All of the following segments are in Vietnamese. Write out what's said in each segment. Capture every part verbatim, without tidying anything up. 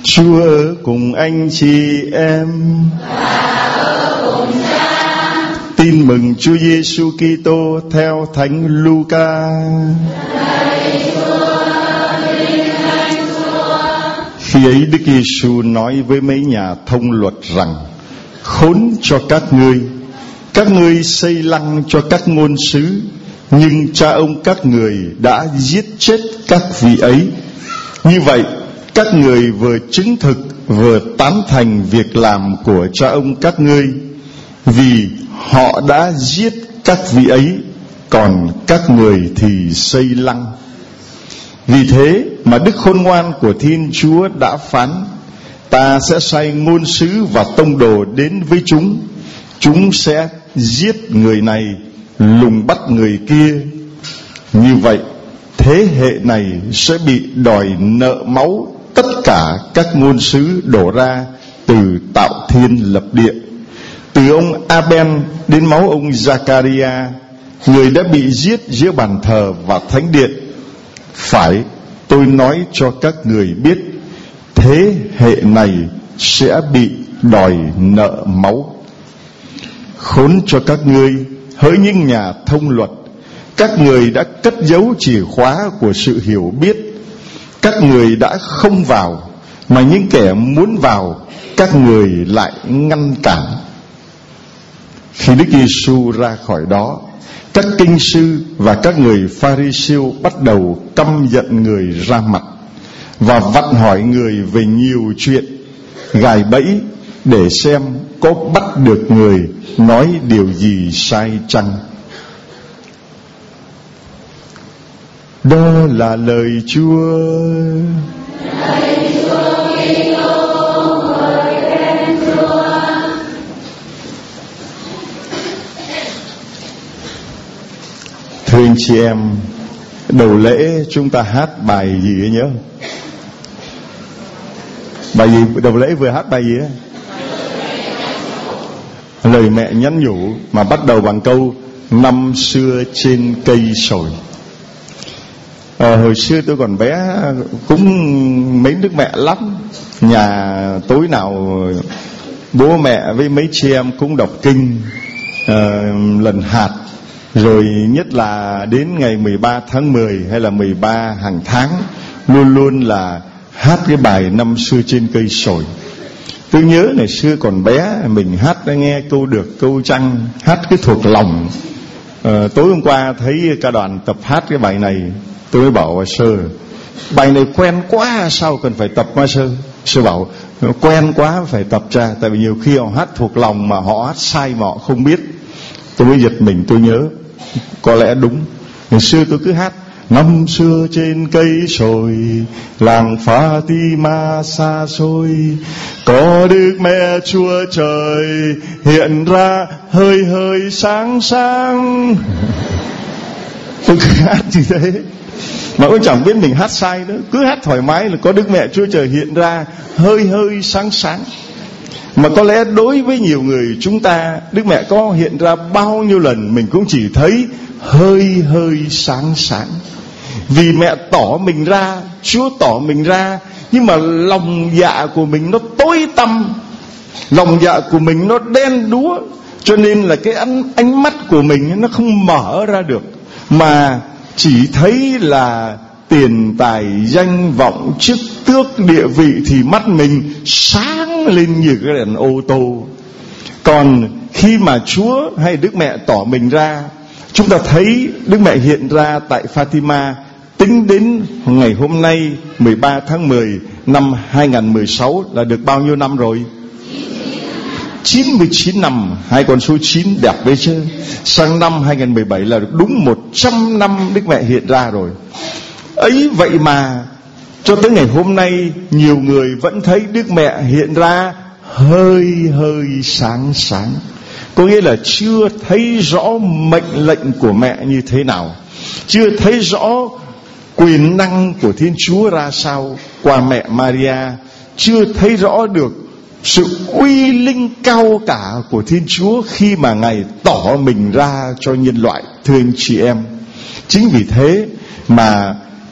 Chúa ở cùng anh chị em. Tin mừng Chúa Giêsu Kitô theo Thánh Luca. Khi ấy Đức Giêsu nói với mấy nhà thông luật rằng: khốn cho các ngươi, các ngươi xây lăng cho các ngôn sứ, nhưng cha ông các người đã giết chết các vị ấy. Như vậy các người vừa chứng thực vừa tán thành việc làm của cha ông các ngươi, vì họ đã giết các vị ấy, còn các người thì xây lăng. Vì thế mà Đức Khôn Ngoan của Thiên Chúa đã phán: ta sẽ sai ngôn sứ và tông đồ đến với chúng, chúng sẽ giết người này, lùng bắt người kia. Như vậy thế hệ này sẽ bị đòi nợ máu tất cả các ngôn sứ đổ ra từ tạo thiên lập địa, từ ông Abel đến máu ông Zachariah, người đã bị giết giữa bàn thờ và thánh điện. Phải, tôi nói cho các người biết, thế hệ này sẽ bị đòi nợ máu. Khốn cho các ngươi, hỡi những nhà thông luật, các người đã cất giấu chìa khóa của sự hiểu biết. Các người đã không vào, mà những kẻ muốn vào, các người lại ngăn cản. Khi Đức Giêsu ra khỏi đó, các kinh sư và các người Pha-ri-siêu bắt đầu căm giận người ra mặt, và vặn hỏi người về nhiều chuyện, gài bẫy để xem có bắt được người nói điều gì sai chăng. Đó là lời Chúa. Lời Chúa Kitô, ngợi khen Chúa. Thưa anh chị em, đầu lễ chúng ta hát bài gì ấy nhớ? Bài gì? Đầu lễ vừa hát bài gì ấy? Lời mẹ nhắn nhủ, mà bắt đầu bằng câu năm xưa trên cây sồi. À, hồi xưa tôi còn bé cũng mến Đức Mẹ lắm. Nhà tối nào bố mẹ với mấy chị em cũng đọc kinh à, lần hạt. Rồi nhất là đến ngày mười ba tháng mười hay là mười ba hàng tháng, luôn luôn là hát cái bài năm xưa trên cây sồi. Tôi nhớ ngày xưa còn bé, mình hát nghe câu được câu trăng, hát cái thuộc lòng. à, Tối hôm qua thấy cả đoàn tập hát cái bài này, tôi mới bảo Sơ, bài này quen quá, sao cần phải tập mà Sơ? Sơ bảo quen quá phải tập ra, tại vì nhiều khi họ hát thuộc lòng mà họ hát sai mà họ không biết. Tôi mới giật mình, tôi nhớ có lẽ đúng. Ngày xưa tôi cứ hát năm xưa trên cây sồi, làng Fatima xa xôi, có Đức Mẹ Chúa Trời hiện ra hơi hơi sáng sáng. Tôi cứ hát như thế mà cũng chẳng biết mình hát sai nữa, cứ hát thoải mái là có Đức Mẹ Chúa Trời hiện ra hơi hơi sáng sáng. Mà có lẽ đối với nhiều người chúng ta, Đức Mẹ có hiện ra bao nhiêu lần mình cũng chỉ thấy hơi hơi sáng sáng. Vì mẹ tỏ mình ra, Chúa tỏ mình ra, nhưng mà lòng dạ của mình nó tối tăm, lòng dạ của mình nó đen đúa, cho nên là cái ánh, ánh mắt của mình nó không mở ra được, mà chỉ thấy là tiền tài danh vọng chức tước địa vị thì mắt mình sáng lên như cái đèn ô tô. Còn khi mà Chúa hay Đức Mẹ tỏ mình ra, chúng ta thấy Đức Mẹ hiện ra tại Fatima, tính đến ngày hôm nay mười ba tháng mười năm hai nghìn không trăm mười sáu là được bao nhiêu năm rồi? chín mươi chín năm. Hai con số chín đẹp đấy chứ. Sang năm hai nghìn không trăm mười bảy là được đúng một trăm năm Đức Mẹ hiện ra rồi. Ấy vậy mà cho tới ngày hôm nay, nhiều người vẫn thấy Đức Mẹ hiện ra hơi hơi sáng sáng. Có nghĩa là chưa thấy rõ mệnh lệnh của mẹ như thế nào, chưa thấy rõ quyền năng của Thiên Chúa ra sao qua mẹ Maria, chưa thấy rõ được sự uy linh cao cả của Thiên Chúa khi mà Ngài tỏ mình ra cho nhân loại. Thưa anh chị em, chính vì thế mà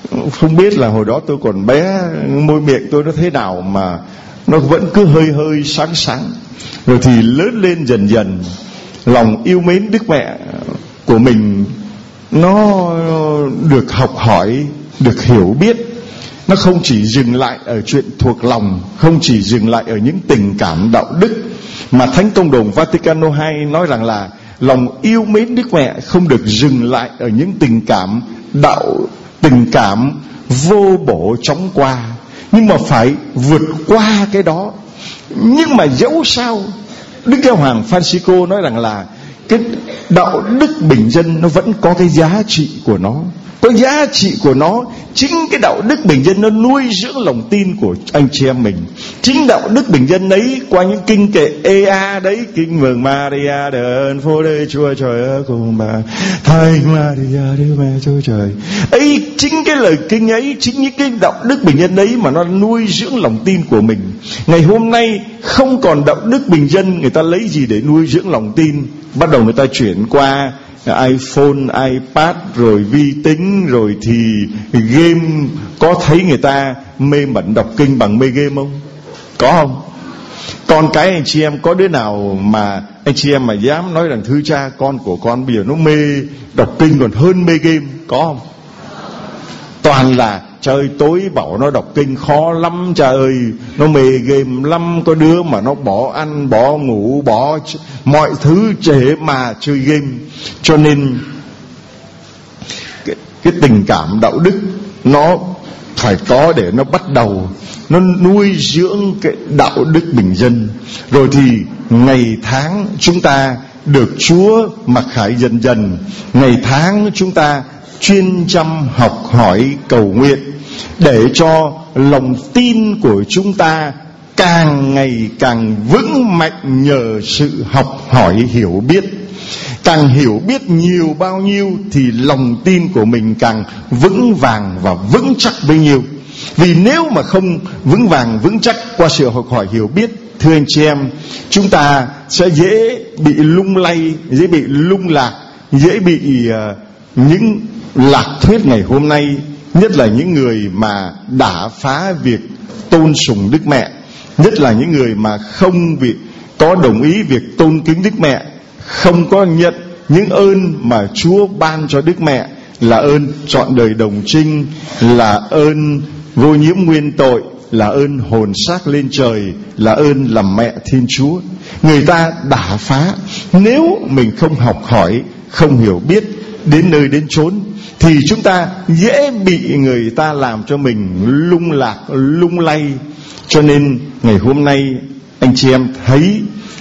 Không biết là hồi đó tôi còn bé, môi miệng tôi nó thế nào mà nó vẫn cứ hơi hơi sáng sáng. Rồi thì lớn lên dần dần, lòng yêu mến Đức Mẹ của mình nó được học hỏi, được hiểu biết. Nó không chỉ dừng lại ở chuyện thuộc lòng, không chỉ dừng lại ở những tình cảm đạo đức, mà Thánh Tông đồ Vaticano hai nói rằng là lòng yêu mến Đức Mẹ không được dừng lại ở những tình cảm đạo, tình cảm vô bổ chóng qua, nhưng mà phải vượt qua cái đó. Nhưng mà dẫu sao, Đức Giáo Hoàng Francisco nói rằng là cái đạo đức bình dân nó vẫn có cái giá trị của nó. Cái giá trị của nó, chính cái đạo đức bình dân nó nuôi dưỡng lòng tin của anh chị em mình. Chính đạo đức bình dân ấy, qua những kinh kệ ê a đấy, kinh mừng Maria đền phô đây Chúa trời ơi cùng bà, Thánh Maria Đức Mẹ Chúa trời ấy, chính cái lời kinh ấy, chính những cái đạo đức bình dân ấy mà nó nuôi dưỡng lòng tin của mình. Ngày hôm nay không còn đạo đức bình dân, người ta lấy gì để nuôi dưỡng lòng tin? Bắt đầu người ta chuyển qua iPhone, iPad, rồi vi tính, rồi thì game. Có thấy người ta mê mẩn đọc kinh bằng mê game không? Có không? Con cái anh chị em có đứa nào mà anh chị em mà dám nói rằng thưa cha, con của con bây giờ nó mê đọc kinh còn hơn mê game? Có không? Toàn là trời tối bảo nó đọc kinh khó lắm cha ơi, nó mê game lắm. Có đứa mà nó bỏ ăn, bỏ ngủ, bỏ mọi thứ để mà chơi game. Cho nên cái, cái tình cảm đạo đức nó phải có để nó bắt đầu, nó nuôi dưỡng cái đạo đức bình dân. Rồi thì ngày tháng chúng ta được Chúa mặc khải dần dần. Ngày tháng chúng ta chuyên chăm học hỏi cầu nguyện, để cho lòng tin của chúng ta càng ngày càng vững mạnh nhờ sự học hỏi hiểu biết. Càng hiểu biết nhiều bao nhiêu thì lòng tin của mình càng vững vàng và vững chắc bấy nhiêu. Vì nếu mà không vững vàng vững chắc qua sự học hỏi hiểu biết, thưa anh chị em, chúng ta sẽ dễ bị lung lay, dễ bị lung lạc, dễ bị uh, những lạc thuyết ngày hôm nay, nhất là những người mà đả phá việc tôn sùng Đức Mẹ, nhất là những người mà không bị có đồng ý việc tôn kính Đức Mẹ, không có nhận những ơn mà Chúa ban cho Đức Mẹ, là ơn trọn đời đồng trinh, là ơn vô nhiễm nguyên tội, là ơn hồn xác lên trời, là ơn làm mẹ Thiên Chúa. Người ta đả phá. Nếu mình không học hỏi, không hiểu biết, đến nơi đến chốn, thì chúng ta dễ bị người ta làm cho mình lung lạc, lung lay. Cho nên ngày hôm nay anh chị em thấy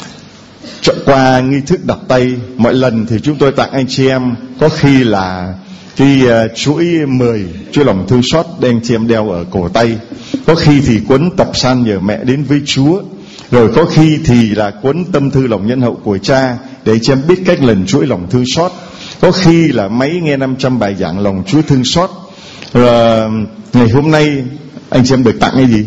qua nghi thức đặt tay, mọi lần thì chúng tôi tặng anh chị em có khi là cái uh, chuỗi mười, chuỗi lòng thương xót để anh chị em đeo ở cổ tay. Có khi thì cuốn tập san nhờ mẹ đến với Chúa. Rồi có khi thì là cuốn tâm thư lòng nhân hậu của cha, để anh chị em biết cách lần chuỗi lòng thương xót. Có khi là máy nghe năm trăm bài giảng lòng Chúa thương xót. Rồi ngày hôm nay anh chị em được tặng cái gì?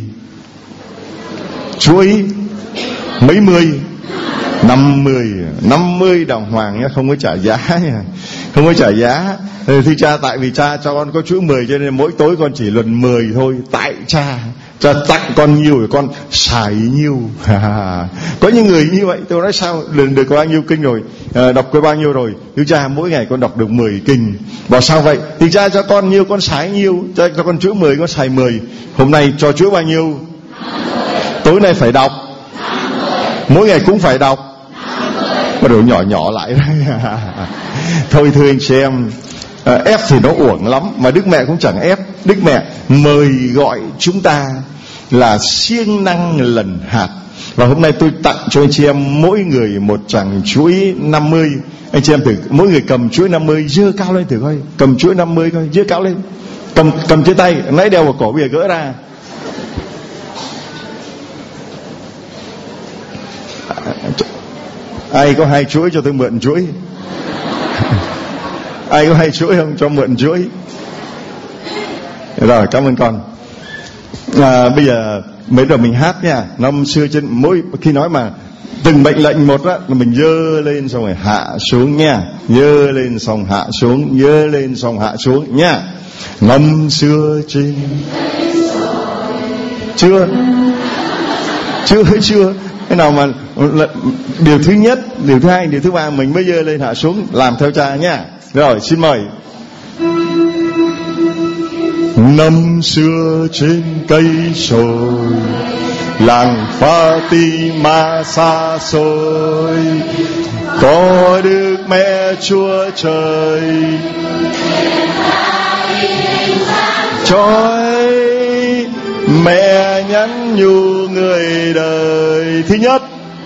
Chuỗi mấy mươi? Năm mươi, năm mươi đàng hoàng nhé, không có trả giá nha, không có trả giá. Thì cha, tại vì cha cho con có chuỗi mười cho nên mỗi tối con chỉ lần mười thôi. Tại cha, cha tặng con nhiều rồi con xài nhiêu. Có những người như vậy, tôi nói sao, lần được có bao nhiêu kinh rồi, à, đọc có bao nhiêu rồi. Thưa cha, mỗi ngày con đọc được mười kinh. Bảo sao vậy? Thì cha cho con nhiêu con xài nhiêu, cha cho con chuỗi mười con xài mười. Hôm nay cho chuỗi bao nhiêu? Tối nay phải đọc, mỗi ngày cũng phải đọc. Bắt đầu nhỏ nhỏ lại. Thôi thưa anh chị em, à, ép thì nó uổng lắm, mà Đức Mẹ cũng chẳng ép. Đức Mẹ mời gọi chúng ta là siêng năng lần hạt. Và hôm nay tôi tặng cho anh chị em mỗi người một chàng chuỗi năm mươi. Anh chị em thử, mỗi người cầm chuỗi năm mươi, giơ cao lên thử coi. Cầm chuỗi năm mươi coi, giơ cao lên. Cầm cầm trên tay, nãy đeo vào cổ bây giờ gỡ ra. Ai có hai chuỗi cho tôi mượn chuỗi? Ai có hai chuỗi không? Cho mượn chuỗi. Rồi, cảm ơn con. À, bây giờ mấy đầu mình hát nha. Năm xưa trên mỗi khi nói mà từng mệnh lệnh một á, là mình dơ lên xong rồi hạ xuống nha. Dơ lên xong hạ xuống, dơ lên xong hạ xuống nha. Năm xưa trên chưa chưa chưa cái nào mà điều thứ nhất, điều thứ hai, điều thứ ba mình bây giờ lên hạ xuống làm theo cha nhá. Rồi xin mời. Năm xưa trên cây sồi, làng Fatima xa xôi, có Đức Mẹ Chúa Trời trói, mẹ nhắn nhủ người đời. Thứ nhất.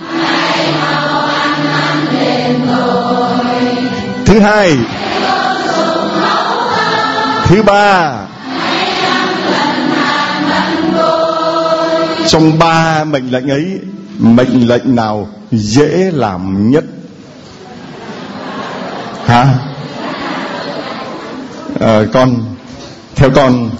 Thứ hai. Thứ ba. Trong ba mệnh lệnh ấy, mệnh lệnh nào dễ làm nhất? Hả? À, con theo con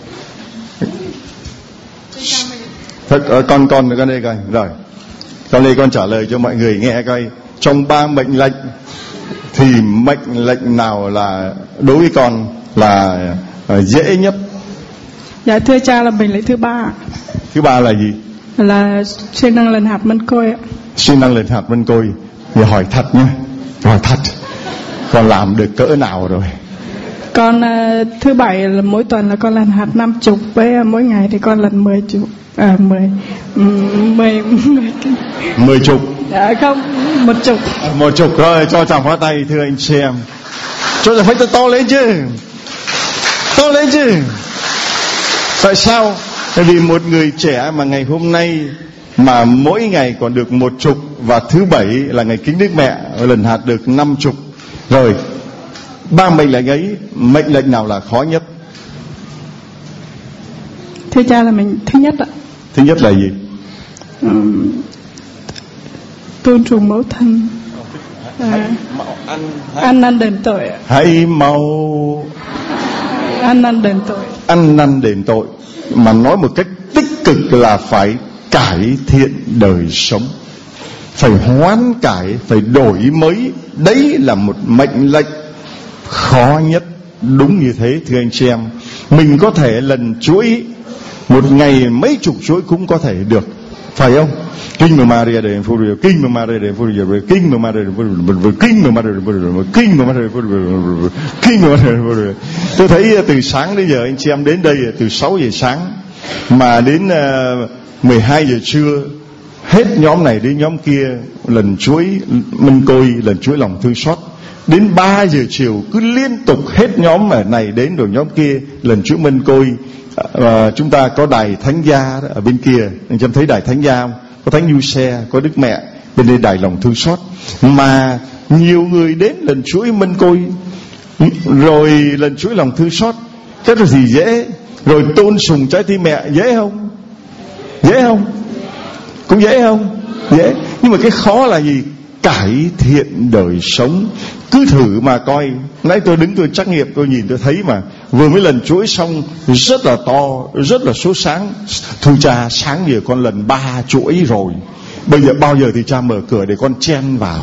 Thật, con con con đây coi rồi, con đây con trả lời cho mọi người nghe coi. Trong ba mệnh lệnh thì mệnh lệnh nào là đối với con là uh, dễ nhất? Dạ thưa cha là mệnh lệnh thứ ba. Thứ ba là gì? Là siêng năng lên hạt mân côi ạ. Siêng năng lên hạt mân côi. Thì hỏi thật nhé, hỏi thật, con làm được cỡ nào rồi? Con uh, thứ bảy là mỗi tuần là con lần hạt năm chục, với uh, mỗi ngày thì con lần mười chục. À mười um, mười mười mười chục. À, không, một chục. À, một chục rồi, cho chàng hóa tay thưa anh xem. Cho chàng phải to lên chứ, to lên chứ. Tại sao? Tại vì một người trẻ mà ngày hôm nay mà mỗi ngày còn được một chục, và thứ bảy là ngày kính Đức Mẹ lần hạt được năm chục. Rồi ba mệnh lệnh ấy, mệnh lệnh nào là khó nhất? Thưa cha là mình thứ nhất ạ. Thứ nhất là gì? Um, tôn trọng mẫu thân. À, ăn năn đền tội. Hãy mau ăn năn đền tội. Ăn năn đền tội. Mà nói một cách tích cực là phải cải thiện đời sống, phải hoán cải, phải đổi mới. Đấy là một mệnh lệnh khó nhất. Đúng như thế thưa anh chị em. Mình có thể lần chuỗi một ngày mấy chục chuỗi cũng có thể được, phải không? Kinh mừng Maria đền phu rìa, kinh mừng Maria đền phu rìa, kinh mừng Maria đền phu rìa, kinh mừng Maria đền phu rìa, kinh mừng Maria đền phu rìa, kinh mừng Maria đền phu rìa. Tôi thấy từ sáng đến giờ anh chị em đến đây từ sáu giờ sáng mà đến uh, mười hai giờ trưa, hết nhóm này đến nhóm kia lần chuỗi minh côi, lần chuỗi lòng thương xót. Đến ba giờ chiều cứ liên tục hết nhóm ở này đến rồi nhóm kia lần chuỗi minh côi. À, chúng ta có đài thánh gia ở bên kia, anh em thấy đài thánh gia không? Có thánh du xe, có Đức Mẹ, bên đây đài lòng thương xót. Mà nhiều người đến lần chuỗi minh côi, rồi lần chuỗi lòng thương xót, cái rồi thì dễ. Rồi tôn sùng trái tim mẹ dễ không? Dễ không? Cũng dễ không? Dễ. Nhưng mà cái khó là gì? Cải thiện đời sống. Cứ thử mà coi. Nãy tôi đứng tôi trắc nghiệm, tôi nhìn tôi thấy mà vừa mới lần chuỗi xong rất là to, rất là số sáng. Thưa cha, sáng giờ con lần ba chuỗi rồi, bây giờ bao giờ thì cha mở cửa để con chen vào.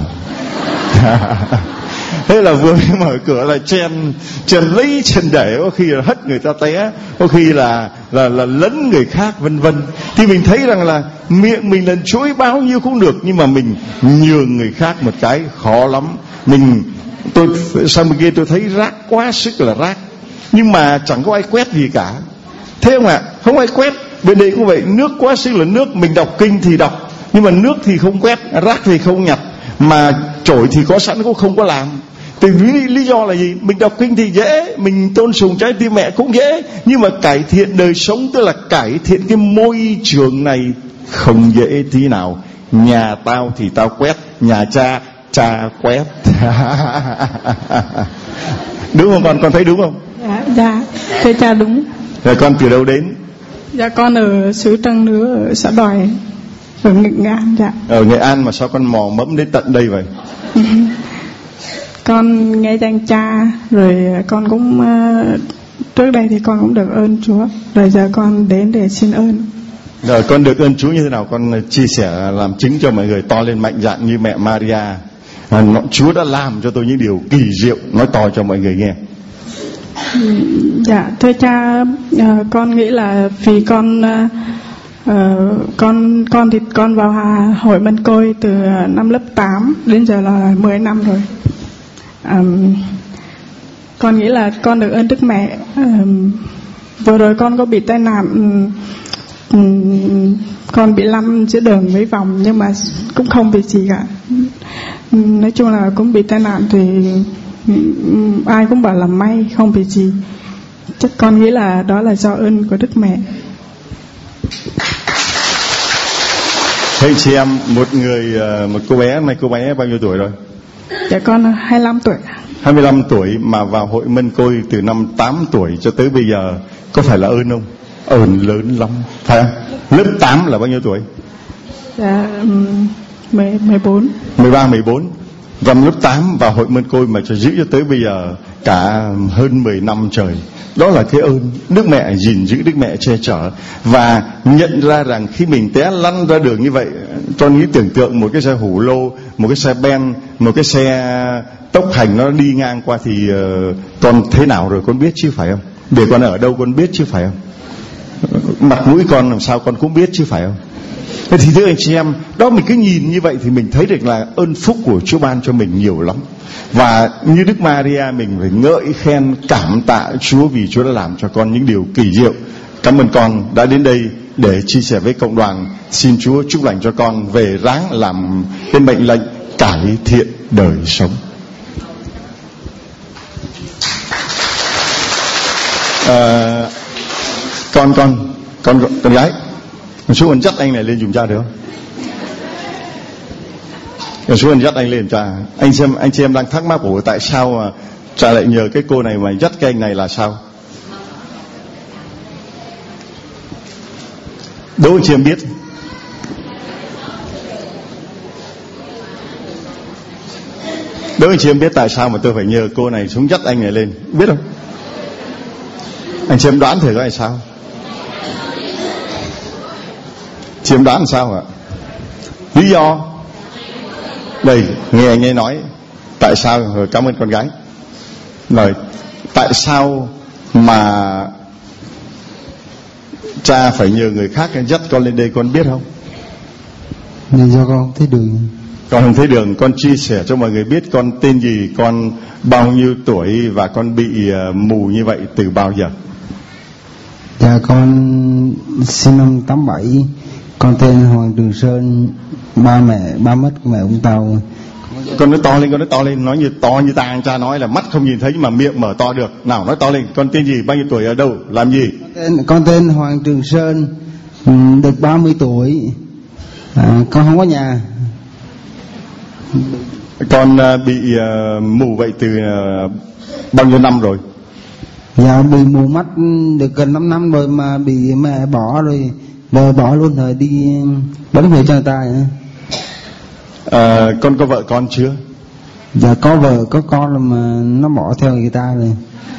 Thế là vừa mới mở cửa là chen chen lấy chen để, có khi là hất người ta té, có khi là là là lấn người khác, vân vân. Thì mình thấy rằng là miệng mình lần chuỗi bao nhiêu cũng được, nhưng mà mình nhường người khác một cái khó lắm. Mình tôi sang bên kia tôi thấy rác quá sức là rác, nhưng mà chẳng có ai quét gì cả. Thế không ạ? À? Không ai quét. Bên đây cũng vậy, nước quá sức là nước, mình đọc kinh thì đọc, nhưng mà nước thì không quét, rác thì không nhặt, mà chổi thì có sẵn cũng không có làm. Từ lý, lý do là gì? Mình đọc kinh thì dễ, mình tôn sùng trái tim mẹ cũng dễ, nhưng mà cải thiện đời sống, tức là cải thiện cái môi trường này không dễ tí nào. Nhà tao thì tao quét, nhà cha cha quét. Đúng không con? Con thấy đúng không? Dạ, dạ, thưa cha đúng. Rồi con từ đâu đến? Dạ con ở xứ Trăng Nứa, ở xã Đoài, ở Nghệ An. Dạ. Ở Nghệ An mà sao con mò mẫm đến tận đây vậy? Con nghe danh cha, rồi con cũng uh, trước đây thì con cũng được ơn Chúa, rồi giờ con đến để xin ơn. Rồi con được ơn Chúa như thế nào? Con chia sẻ làm chứng cho mọi người to lên mạnh dạn như mẹ Maria. À, Chúa đã làm cho tôi những điều kỳ diệu, nói to cho mọi người nghe. Dạ thưa cha, uh, con nghĩ là vì con uh, uh, con con thì con vào Hà hội Mân Côi từ năm lớp tám đến giờ là mười năm rồi. Um, con nghĩ là con được ơn Đức Mẹ. Um, vừa rồi con có bị tai nạn, um, um, con bị lăn giữa đường mấy vòng nhưng mà cũng không bị gì cả. Um, nói chung là cũng bị tai nạn thì um, ai cũng bảo là may không bị gì. Chắc con nghĩ là đó là do ơn của Đức Mẹ. Thế chị em, một người, một cô bé, này cô bé bao nhiêu tuổi rồi? Dạ con hai mươi lăm tuổi. hai mươi lăm tuổi mà vào hội Mân Côi từ năm tám tuổi cho tới bây giờ, có phải là ơn không? Ơn lớn lắm, phải không? Lớp tám là bao nhiêu tuổi? Dạ mười, mười bốn. mười ba, mười bốn. Vào lớp tám vào hội Mân Côi mà cho giữ cho tới bây giờ cả hơn mười năm trời. Đó là cái ơn Đức Mẹ gìn giữ, Đức Mẹ che chở. Và nhận ra rằng khi mình té lăn ra đường như vậy, con nghĩ tưởng tượng một cái xe hủ lô, một cái xe ben, một cái xe tốc hành nó đi ngang qua thì uh, con thế nào rồi con biết chứ phải không? Để con ở đâu con biết chứ phải không? Mặt mũi con làm sao con cũng biết chứ phải không? Thế thì thưa anh chị em, đó mình cứ nhìn như vậy thì mình thấy được là ơn phúc của Chúa ban cho mình nhiều lắm. Và như Đức Maria mình phải ngợi khen cảm tạ Chúa vì Chúa đã làm cho con những điều kỳ diệu. Cảm ơn con đã đến đây để chia sẻ với cộng đoàn. Xin Chúa chúc lành cho con về ráng làm cái mệnh lệnh cải thiện đời sống. À, con con con con gái, một số anh dắt anh này lên giùm cha được không? Một số anh dắt anh lên cha. Anh xem anh chị em đang thắc mắc của tại sao mà cha lại nhờ cái cô này mà dắt cái anh này là sao? Đố anh chị em biết. Đố anh chị em biết tại sao mà tôi phải nhờ cô này xuống dắt anh này lên, biết không? Anh chị em đoán thử coi là sao? Chị em đoán làm sao ạ? Lý do đây, nghe anh ấy nói tại sao. Rồi cảm ơn con gái. Rồi tại sao mà cha phải nhờ người khác dắt con lên đây, con biết không? Vì do con không thấy đường. Con không thấy đường. Con chia sẻ cho mọi người biết con tên gì, con bao nhiêu tuổi và con bị uh, mù như vậy từ bao giờ? Dạ con sinh năm tám bảy. Con tên Hoàng Trường Sơn. Ba mẹ ba mất mẹ ông Tàu. Con nói to lên, con nói to lên, nói như to như ta cha nói là mắt không nhìn thấy mà miệng mở to được. Nào nói to lên, con tên gì, bao nhiêu tuổi, ở đâu, làm gì? Con tên, con tên Hoàng Trường Sơn, được ba mươi tuổi. À, con không có nhà. Con uh, bị uh, mù vậy từ uh, bao nhiêu năm rồi? Dạ bị mù mắt được gần năm năm rồi mà bị mẹ bỏ rồi, rồi bỏ luôn rồi đi bấm về cho người ta. À, con có vợ con chưa? Dạ có vợ có con rồi mà nó bỏ theo người ta rồi.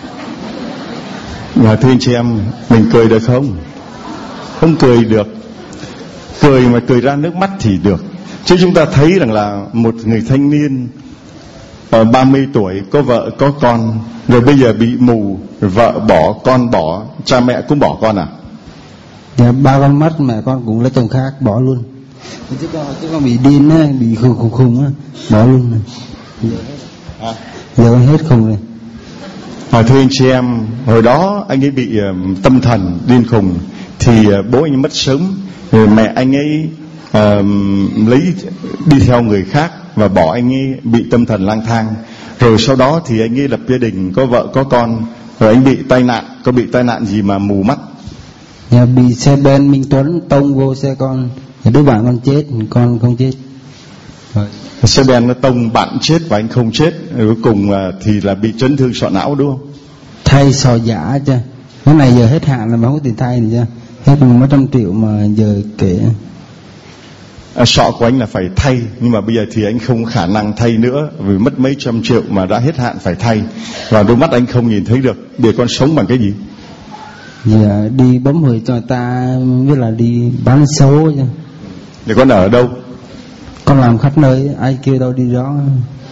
Và thưa anh chị em, mình cười được không? Không cười được. Cười mà cười ra nước mắt thì được. Chứ chúng ta thấy rằng là một người thanh niên ở ba mươi tuổi có vợ có con, rồi bây giờ bị mù, vợ bỏ, con bỏ, cha mẹ cũng bỏ con à? Dạ ba con mất, mẹ con cũng lấy chồng khác bỏ luôn. Chứ con, chứ con bị điên á, bị khùng khùng khùng á, bỏ luôn rồi. À. Giờ con hết không rồi. À, thưa anh chị em, hồi đó anh ấy bị uh, tâm thần điên khùng thì uh, bố anh ấy mất sớm, rồi mẹ anh ấy uh, lấy đi theo người khác và bỏ anh ấy bị tâm thần lang thang. Rồi sau đó thì anh ấy lập gia đình, có vợ có con, rồi anh bị tai nạn. Có bị tai nạn gì mà mù mắt? Dạ bị xe ben Minh Tuấn tông vô xe con, đứa bạn con chết, con không chết. Rồi. Xe ben nó tông bạn chết và anh không chết, rồi cuối cùng thì là bị chấn thương sọ não đúng không? Thay sọ giả chứ. Cái này giờ hết hạn là mà không có tiền thay nữa chứ. Hết mấy trăm triệu mà giờ kể. À, sọ của anh là phải thay, nhưng mà bây giờ thì anh không khả năng thay nữa vì mất mấy trăm triệu mà đã hết hạn phải thay. Và đôi mắt anh không nhìn thấy được. Bây giờ con sống bằng cái gì? Dạ đi bấm hồi cho người ta, biết là đi bán số chứ. Để con ở đâu? Con làm khắp nơi, ai kêu đâu đi đó.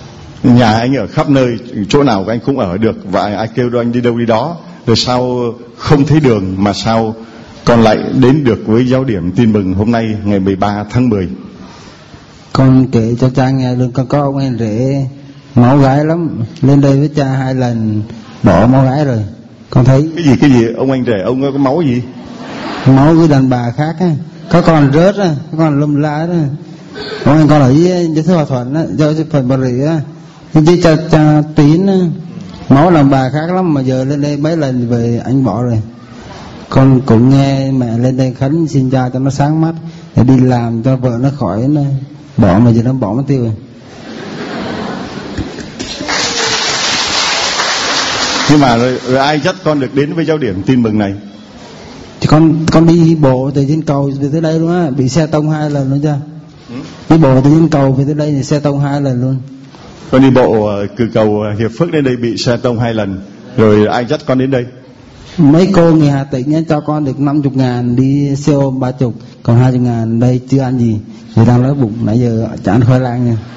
nhà anh ở khắp nơi, chỗ nào anh cũng ở được, và ai kêu anh đi đâu đi đó. Rồi sao không thấy đường mà sao con lại đến được với giáo điểm Tin Mừng hôm nay ngày mười ba tháng mười? Con kể cho cha nghe luôn, con có ông anh rể máu gái lắm, lên đây với cha hai lần bỏ máu gái rồi. Con thấy cái gì cái gì ông anh rể ông có máu gì? Máu với đàn bà khác á, có con rớt á, có con lum lá đó. Ông anh con ở với với Hòa Thuận á, do phần Bà Rịa á, với cha cha Tín á, máu đàn bà khác lắm, mà giờ lên đây mấy lần về anh bỏ rồi. Con cũng nghe mẹ lên đây khấn xin cha cho nó sáng mắt để đi làm cho vợ nó khỏi nó bỏ, mà giờ nó bỏ mất tiêu rồi. Nhưng mà rồi, rồi ai dắt con được đến với giáo điểm Tin Mừng này? Thì con con đi bộ từ trên cầu về tới đây luôn á, bị xe tông hai lần luôn chưa? Ừ? Đi bộ từ trên cầu về tới đây thì xe tông hai lần luôn. Con đi bộ từ cầu Hiệp Phước đến đây bị xe tông hai lần. Rồi ai dắt con đến đây? Mấy cô người Hà Tĩnh ấy, cho con được năm mươi ngàn đi xe ôm ba chục, còn hai mươi ngàn đây chưa ăn gì, người đang đói bụng nãy giờ chả ăn khoai lang nha.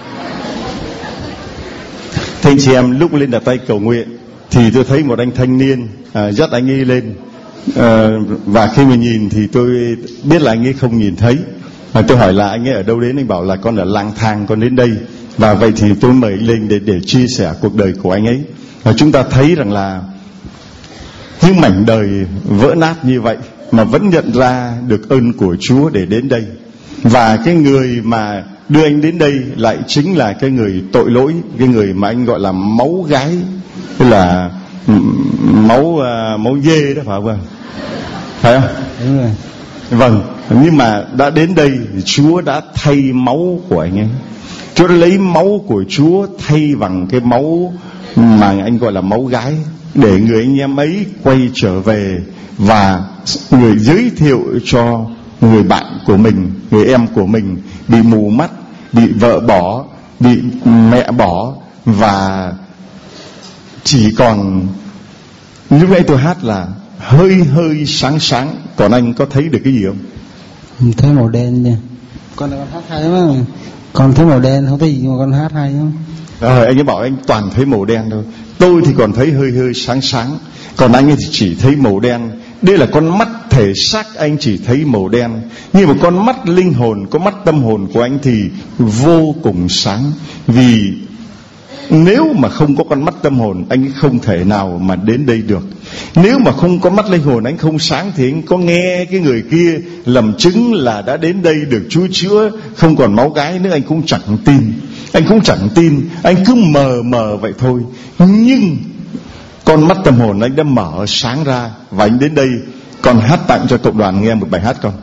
Thế anh chị em lúc lên đặt tay cầu nguyện thì tôi thấy một anh thanh niên à, dắt anh ấy lên, à, và khi mình nhìn thì tôi biết là anh ấy không nhìn thấy. à, Tôi hỏi là anh ấy ở đâu đến, anh bảo là con ở lang thang con đến đây. Và vậy thì tôi mời anh lên để, để chia sẻ cuộc đời của anh ấy. Và chúng ta thấy rằng là những mảnh đời vỡ nát như vậy mà vẫn nhận ra được ơn của Chúa để đến đây. Và cái người mà đưa anh đến đây lại chính là cái người tội lỗi, cái người mà anh gọi là máu gái, tức là máu uh, máu dê đó, phải không? Phải không? Đúng rồi. Vâng, nhưng mà đã đến đây thì Chúa đã thay máu của anh ấy. Chúa đã lấy máu của Chúa thay bằng cái máu mà anh gọi là máu gái, để người anh em ấy quay trở về và người giới thiệu cho người bạn của mình, người em của mình bị mù mắt, bị vợ bỏ, bị mẹ bỏ, và chỉ còn lúc nãy tôi hát là hơi hơi sáng sáng. Còn anh có thấy được cái gì không? Thấy màu đen nha. Con là con hát hay lắm á. Con thấy màu đen không thấy gì mà con hát hay không? Rồi anh ấy bảo anh toàn thấy màu đen thôi. Tôi thì còn thấy hơi hơi sáng sáng, còn anh ấy thì chỉ thấy màu đen. Đây là con mắt thể xác anh chỉ thấy màu đen, nhưng mà con mắt linh hồn, con mắt tâm hồn của anh thì vô cùng sáng. Vì nếu mà không có con mắt tâm hồn, anh không thể nào mà đến đây được. Nếu mà không có mắt linh hồn, anh không sáng, thì anh có nghe cái người kia làm chứng là đã đến đây được Chúa chữa, không còn máu gái nữa, anh cũng chẳng tin. Anh cũng chẳng tin, anh cứ mờ mờ vậy thôi. Nhưng con mắt tâm hồn anh đã mở sáng ra, và anh đến đây. Con hát tặng cho cộng đoàn nghe một bài hát con.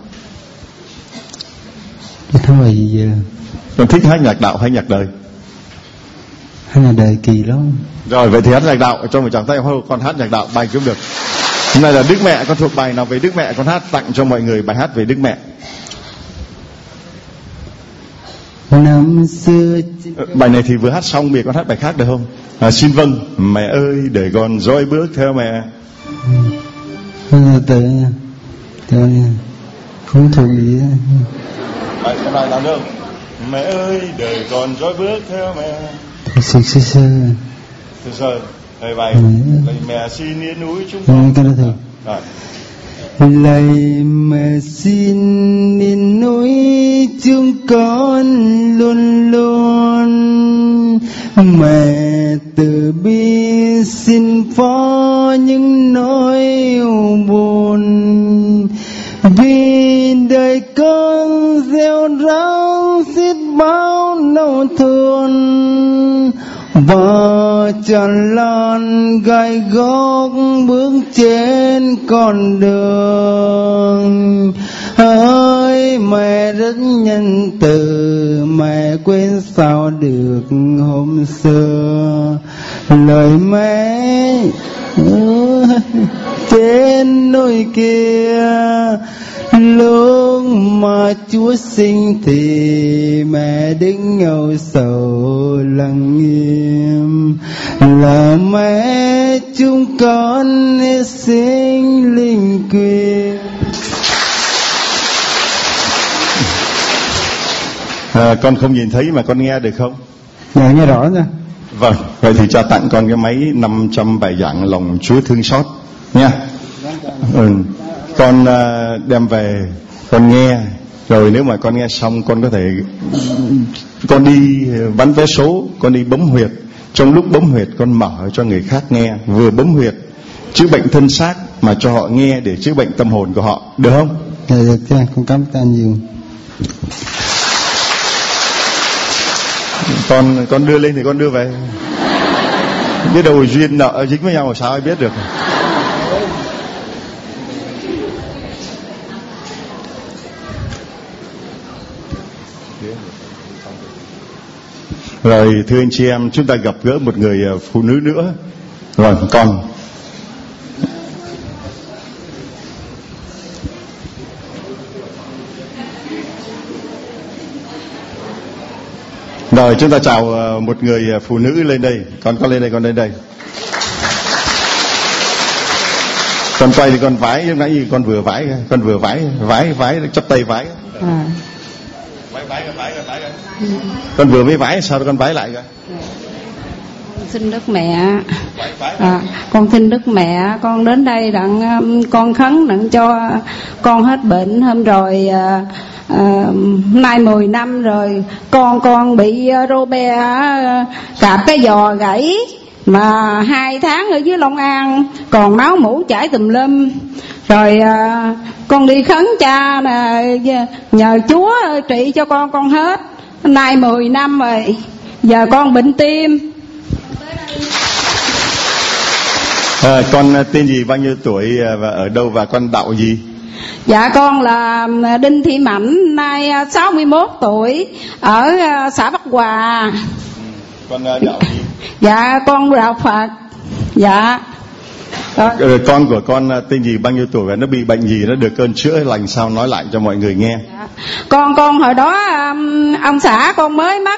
Cái bài gì vậy? Con thích hát nhạc đạo hay nhạc đời? Hát nhạc đời kỳ lắm. Rồi vậy thì hát nhạc đạo cho một tràng tay. Con hát nhạc đạo bài cũng được. Hôm nay là Đức Mẹ, con thuộc bài nào về Đức Mẹ con hát tặng cho mọi người bài hát về Đức Mẹ. Năm xưa bài này thì vừa hát xong, bây giờ con hát bài khác được không? À, xin vâng. Mẹ ơi để con dõi bước theo mẹ. ừ, tự tự không thuộc gì đó. Bài con này làm được. Mẹ ơi đời con dõi bước theo mẹ. Sơ sơ sơ Sơ sơ Thầy bài lạy mẹ xin yên núi chúng con. cái đó thôi. Rồi. Lạy mẹ xin yên núi chúng con luôn luôn, mẹ từ bi xin phó những nỗi buồn. Vì đời con gieo ráo xiết bao nỗi thương, vợ chồng lon gai góc bước trên con đường. Ơi mẹ rất nhân từ, mẹ quên sao được hôm xưa. Lời mẹ trên núi kia, lúc mà Chúa sinh thì mẹ đứng ngầu sầu lặng im. Là mẹ chúng con hy sinh linh quyền. À, con không nhìn thấy mà con nghe được không? Dạ nghe rõ nha. Vâng, vậy thì cho tặng con cái máy năm trăm bài giảng lòng Chúa thương xót nha. Ừ. Con uh, đem về con nghe, rồi nếu mà con nghe xong con có thể con đi bán vé số, con đi bấm huyệt, trong lúc bấm huyệt con mở cho người khác nghe, vừa bấm huyệt chữa bệnh thân xác mà cho họ nghe để chữa bệnh tâm hồn của họ, được không? Dạ được chứ, con cảm ơn nhiều. Con con đưa lên thì con đưa về, biết đâu duyên nợ dính với nhau mà sao ai biết được. Rồi thưa anh chị em, chúng ta gặp gỡ một người phụ nữ nữa. Rồi con Rồi chúng ta chào một người phụ nữ lên đây. Con con lên đây, con lên đây. Con quay thì con vái, lúc nãy gì con vừa vái, con vừa vái, vái vái chắp tay vái. À. Vái vái vái vái. Ừ. Con vừa mới vái, sao con vái lại kìa? Xin Đức Mẹ, à, con xin Đức Mẹ, con đến đây đặng con khấn đặng cho con hết bệnh. Hôm rồi à, à, nay mười năm rồi con con bị rô be cạp cái giò gãy, mà hai tháng ở dưới Long An còn máu mủ chảy tùm lum. Rồi à, con đi khấn cha nè, nhờ Chúa trị cho con con hết. Nay mười năm rồi, giờ con bệnh tim. À, con tên gì, bao nhiêu tuổi và ở đâu và con đạo gì? Dạ con là Đinh Thị Mạnh, nay sáu mươi mốt tuổi, ở xã Bắc Hòa. Ừ. Con đạo gì? Dạ con đạo Phật. Dạ. Rồi con của con tên gì, bao nhiêu tuổi và nó bị bệnh gì, nó được cơn chữa lành sao, nói lại cho mọi người nghe. Dạ. Con con hồi đó ông xã con mới mắc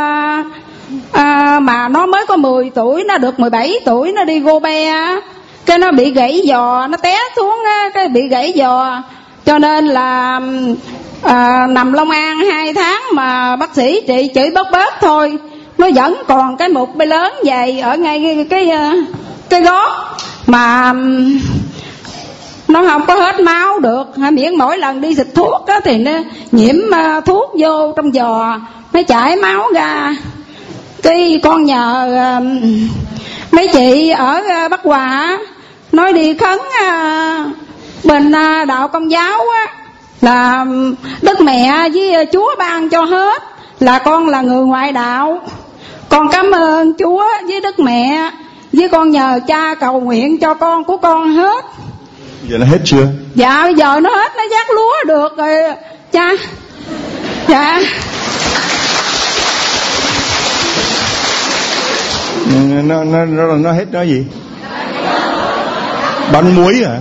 à, mà nó mới có mười tuổi, nó được mười bảy tuổi nó đi gô be, cái nó bị gãy giò, nó té xuống cái bị gãy giò, cho nên là à, nằm Long An hai tháng mà bác sĩ trị chửi bớt bớt thôi, nó vẫn còn cái mụn bê lớn vậy ở ngay cái cái, cái gót mà nó không có hết máu được, miễn mỗi lần đi xịt thuốc á, thì nó nhiễm thuốc vô trong giò, nó chảy máu ra. Cái con nhờ uh, mấy chị ở uh, Bắc Hòa nói đi khấn uh, bên uh, đạo Công giáo á, là Đức Mẹ với uh, Chúa ban cho hết, là con là người ngoại đạo, con cảm ơn Chúa với Đức Mẹ, với con nhờ cha cầu nguyện cho con của con hết. Giờ nó hết chưa? Dạ bây giờ nó hết, nó vác lúa được rồi cha. Dạ. Nó, nó, nó, nó hết nó gì? Bán muối à?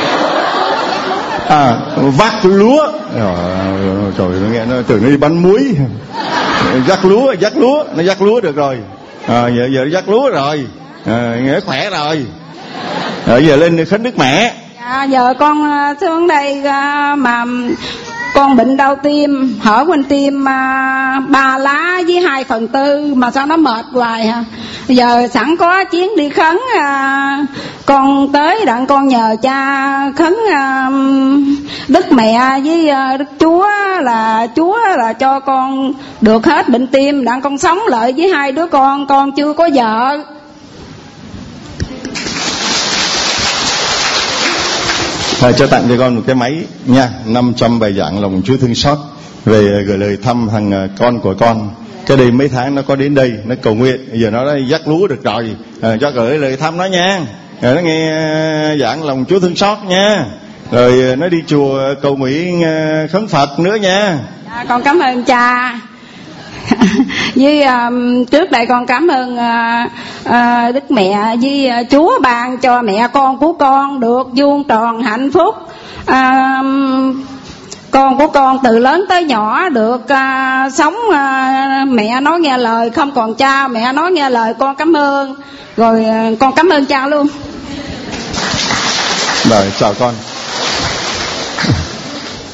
À, vác lúa. Trời, trời nó nghe nó tưởng nó đi bán muối. Vác lúa, vác lúa, nó vác lúa được rồi. À, giờ giờ vác lúa rồi. À, nghe khỏe rồi. Rồi giờ lên khấn Đức Mẹ. Dạ, giờ con xuống đây mà con bệnh đau tim, hở quanh tim ba lá với hai phần tư, mà sao nó mệt hoài hả? Giờ sẵn có chuyến đi khấn, à, con tới đặng con nhờ cha khấn à, Đức Mẹ với à, Đức Chúa, là Chúa là cho con được hết bệnh tim, đặng con sống lại với hai đứa con, con chưa có vợ. À, cho tặng cho con một cái máy nha, năm trăm bài giảng lòng Chúa thương xót, về gửi lời thăm thằng con của con. Cái đây mấy tháng nó có đến đây, nó cầu nguyện, giờ nó đã dắt lúa được rồi, à, cho gửi lời thăm nó nha, rồi nó nghe giảng lòng Chúa thương xót nha, rồi nó đi chùa cầu nguyện khấn Phật nữa nha. À, con cảm ơn cha. Với um, trước đây con cảm ơn uh, uh, Đức Mẹ với uh, Chúa ban cho mẹ con của con được vuông tròn hạnh phúc. Uh, con của con từ lớn tới nhỏ được uh, sống, uh, mẹ nói nghe lời, không còn cha mẹ nói nghe lời, con cảm ơn. Rồi uh, con cảm ơn cha luôn. Rồi chào con.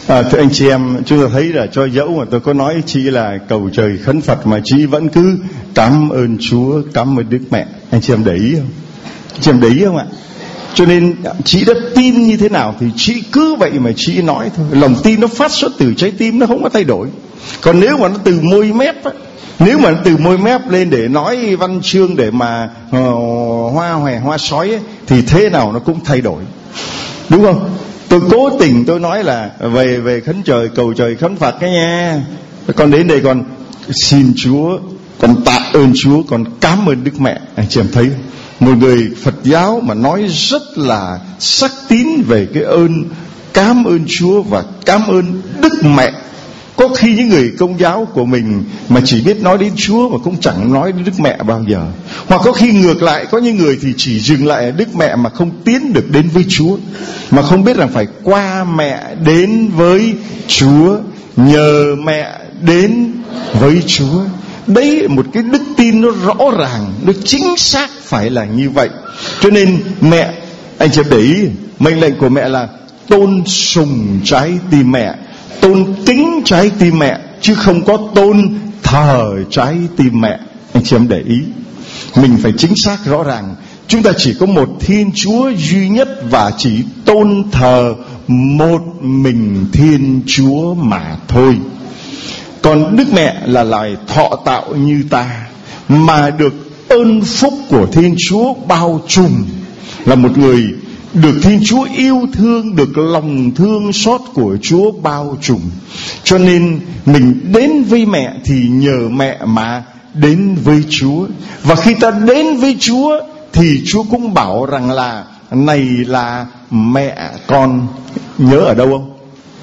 À, thưa anh chị em, chúng ta thấy là cho dẫu mà tôi có nói chị là cầu trời khấn Phật mà chị vẫn cứ cảm ơn Chúa, cảm ơn Đức Mẹ. Anh chị em để ý không? Anh chị em để ý không ạ? Cho nên chị đã tin như thế nào thì chị cứ vậy mà chị nói thôi. Lòng tin nó phát xuất từ trái tim, nó không có thay đổi. Còn nếu mà nó từ môi mép á, nếu mà nó từ môi mép lên để nói văn chương để mà uh, hoa hòe hoa sói ấy, thì thế nào nó cũng thay đổi, đúng không? Tôi cố tình tôi nói là về về khấn trời cầu trời khấn Phật cái nha, con đến đây con xin Chúa, con tạ ơn Chúa, con cảm ơn Đức Mẹ. Anh chị em thấy một người Phật giáo mà nói rất là sắc tín về cái ơn cảm ơn Chúa và cảm ơn Đức Mẹ. Có khi những người Công giáo của mình mà chỉ biết nói đến Chúa mà cũng chẳng nói đến Đức Mẹ bao giờ. Hoặc có khi ngược lại, có những người thì chỉ dừng lại ở Đức Mẹ mà không tiến được đến với Chúa, mà không biết rằng phải qua mẹ đến với Chúa, nhờ mẹ đến với Chúa. Đấy, một cái đức tin nó rõ ràng, nó chính xác phải là như vậy. Cho nên mẹ, anh chị để ý, mệnh lệnh của mẹ là tôn sùng trái tim mẹ, tôn kính trái tim mẹ, chứ không có tôn thờ trái tim mẹ. Anh chị em để ý, mình phải chính xác rõ ràng. Chúng ta chỉ có một Thiên Chúa duy nhất và chỉ tôn thờ một mình Thiên Chúa mà thôi. Còn Đức Mẹ là loài thọ tạo như ta, mà được ơn phúc của Thiên Chúa bao trùm, là một người được Thiên Chúa yêu thương, được lòng thương xót của Chúa bao trùm. Cho nên mình đến với mẹ thì nhờ mẹ mà đến với Chúa. Và khi ta đến với Chúa thì Chúa cũng bảo rằng là này là mẹ con. Nhớ ở đâu không?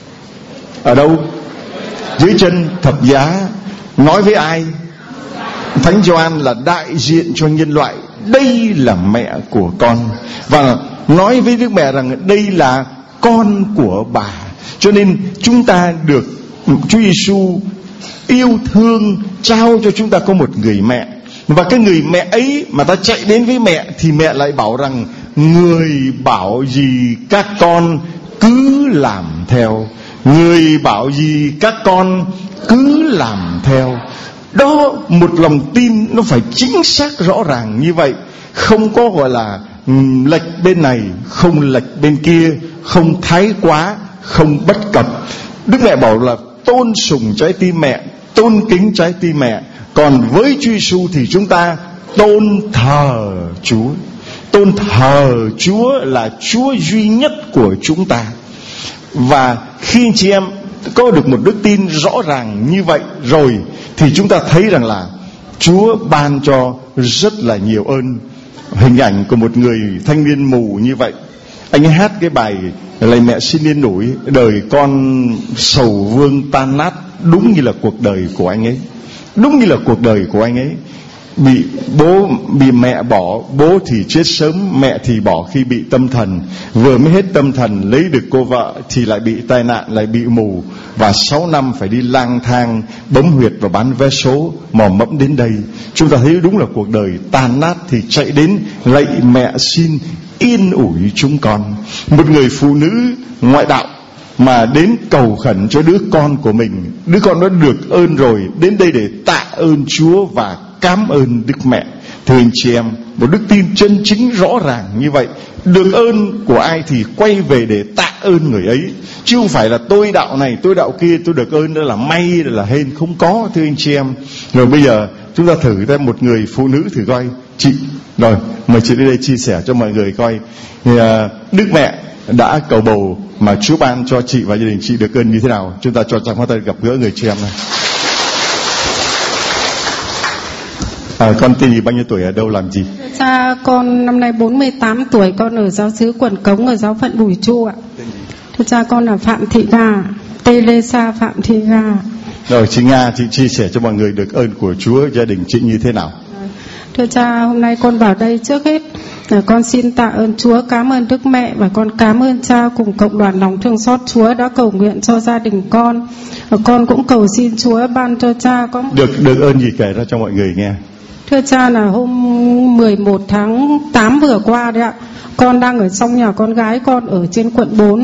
Ở đâu? Dưới chân thập giá. Nói với ai? Thánh Gioan là đại diện cho nhân loại. Đây là mẹ của con. Và nói với Đức Mẹ rằng đây là con của bà. Cho nên chúng ta được Chúa Giêsu yêu thương, trao cho chúng ta có một người mẹ. Và cái người mẹ ấy mà ta chạy đến với mẹ thì mẹ lại bảo rằng người bảo gì các con cứ làm theo. Người bảo gì các con cứ làm theo. Đó, một lòng tin nó phải chính xác rõ ràng như vậy. Không có gọi là lệch bên này, không lệch bên kia, không thái quá, không bất cập. Đức Mẹ bảo là tôn sùng trái tim mẹ, tôn kính trái tim mẹ. Còn với Chúa Giêsu thì chúng ta tôn thờ Chúa. Tôn thờ Chúa là Chúa duy nhất của chúng ta. Và khi anh chị em có được một đức tin rõ ràng như vậy rồi thì chúng ta thấy rằng là Chúa ban cho rất là nhiều ơn. Hình ảnh của một người thanh niên mù như vậy, anh ấy hát cái bài Lạy Mẹ xin yên ủi, đời con sầu vương tan nát. Đúng như là cuộc đời của anh ấy, đúng như là cuộc đời của anh ấy. Bị bố, bị mẹ bỏ, bố thì chết sớm, mẹ thì bỏ khi bị tâm thần. Vừa mới hết tâm thần lấy được cô vợ thì lại bị tai nạn, lại bị mù. Và sáu năm phải đi lang thang, bấm huyệt và bán vé số, mò mẫm đến đây. Chúng ta thấy đúng là cuộc đời tan nát thì chạy đến lạy mẹ xin yên ủi chúng con. Một người phụ nữ ngoại đạo mà đến cầu khẩn cho đứa con của mình, đứa con đã được ơn rồi, đến đây để tạ ơn Chúa và cảm ơn Đức Mẹ. Thưa anh chị em, một đức tin chân chính rõ ràng như vậy. Được ơn của ai thì quay về để tạ ơn người ấy, chứ không phải là tôi đạo này tôi đạo kia tôi được ơn đó là may đó là hên. Không có, thưa anh chị em. Rồi bây giờ chúng ta thử thêm một người phụ nữ thử coi. Chị, rồi mời chị đến đây chia sẻ cho mọi người coi thì, uh, Đức Mẹ đã cầu bầu mà Chúa ban cho chị và gia đình chị được ơn như thế nào. Chúng ta cho tràng hoa tay gặp gỡ người chị em này. À, con tên gì, bao nhiêu tuổi, ở đâu, làm gì? Dạ, con năm nay bốn mươi tám tuổi, con ở giáo xứ Quận Cống, ở giáo phận Bùi Chu ạ. Thực ra con là Phạm Thị Nga, Teresa Phạm Thị Nga. Rồi chị Nga, chị chia sẻ cho mọi người được ơn của Chúa, gia đình chị như thế nào? Thưa cha, hôm nay con vào đây trước hết là con xin tạ ơn Chúa, cảm ơn Đức Mẹ, và con cảm ơn cha cùng cộng đoàn lòng thương xót Chúa đã cầu nguyện cho gia đình con. Và con cũng cầu xin Chúa ban cho cha có được được ơn gì kể ra cho mọi người nghe. Thưa cha, là hôm mười một tháng tám vừa qua đấy ạ, con đang ở trong nhà con gái con ở trên quận bốn.